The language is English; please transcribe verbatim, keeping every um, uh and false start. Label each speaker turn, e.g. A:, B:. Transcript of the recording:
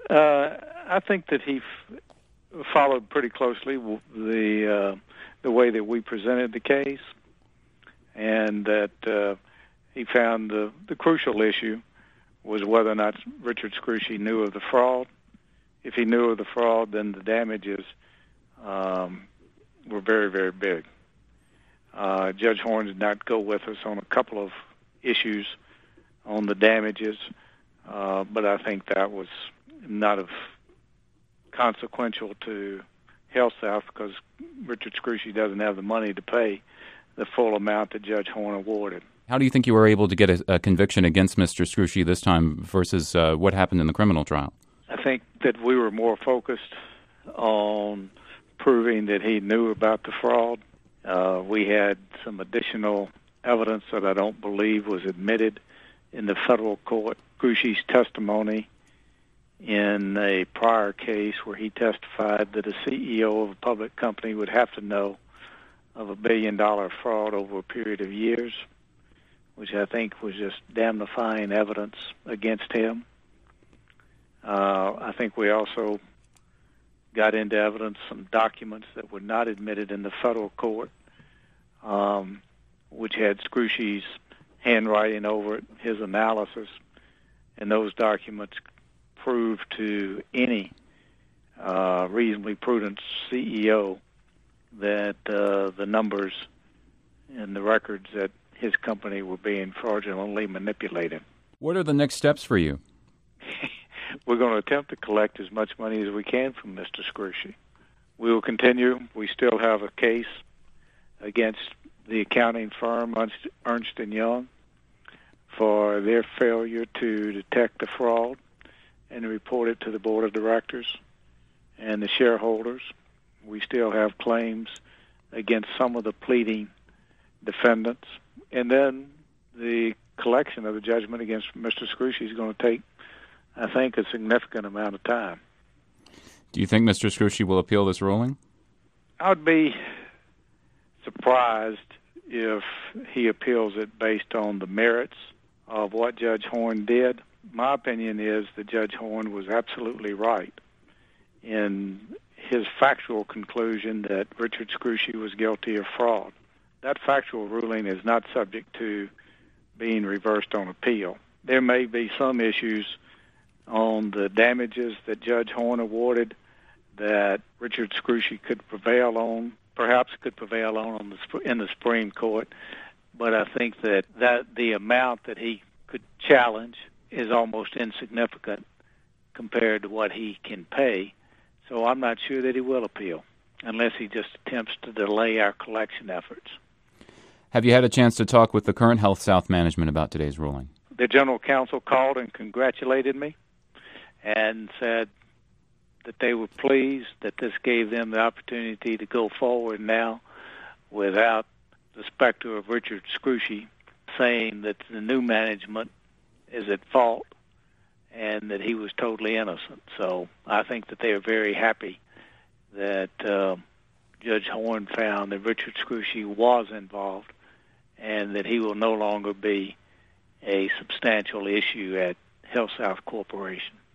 A: Uh, I think that he f- followed pretty closely the uh, the way that we presented the case, and that uh, he found the, the crucial issue was whether or not Richard Scrushy knew of the fraud. If he knew of the fraud, then the damages um, were very, very big. Uh, Judge Horn did not go with us on a couple of issues on the damages, uh, but I think that was not of consequential to HealthSouth because Richard Scrushy doesn't have the money to pay the full amount that Judge Horn awarded.
B: How do you think you were able to get a, a conviction against Mister Scrushy this time versus uh, what happened in the criminal trial?
A: I think that we were more focused on proving that he knew about the fraud. Uh, we had some additional evidence that I don't believe was admitted in the federal court. Scrushy's testimony in a prior case where he testified that a C E O of a public company would have to know of a billion-dollar fraud over a period of years, which I think was just damnifying evidence against him. Uh, I think we also got into evidence some documents that were not admitted in the federal court, um, which had Scrushy's handwriting over it, his analysis, and those documents proved to any uh, reasonably prudent C E O that uh, the numbers and the records that his company were being fraudulently manipulated.
B: What are the next steps for you?
A: We're going to attempt to collect as much money as we can from Mister Scrushy. We will continue. We still have a case against the accounting firm Ernst and Young for their failure to detect the fraud and report it to the board of directors and the shareholders. We still have claims against some of the pleading defendants. And then the collection of the judgment against Mister Scrushy is going to take, I think, a significant amount of time.
B: Do you think Mister Scrushy will appeal this ruling?
A: I would be surprised if he appeals it based on the merits of what Judge Horn did. My opinion is that Judge Horn was absolutely right in his factual conclusion that Richard Scrushy was guilty of fraud. That factual ruling is not subject to being reversed on appeal. There may be some issues on the damages that Judge Horn awarded that Richard Scrushy could prevail on, perhaps could prevail on, on the, in the Supreme Court, but I think that, that the amount that he could challenge is almost insignificant compared to what he can pay. So I'm not sure that he will appeal unless he just attempts to delay our collection efforts.
B: Have you had a chance to talk with the current HealthSouth management about today's ruling?
A: The general counsel called and congratulated me and said that they were pleased that this gave them the opportunity to go forward now without the specter of Richard Scrushy saying that the new management is at fault and that he was totally innocent. So I think that they are very happy that uh, Judge Horn found that Richard Scrushy was involved and that he will no longer be a substantial issue at HealthSouth Corporation.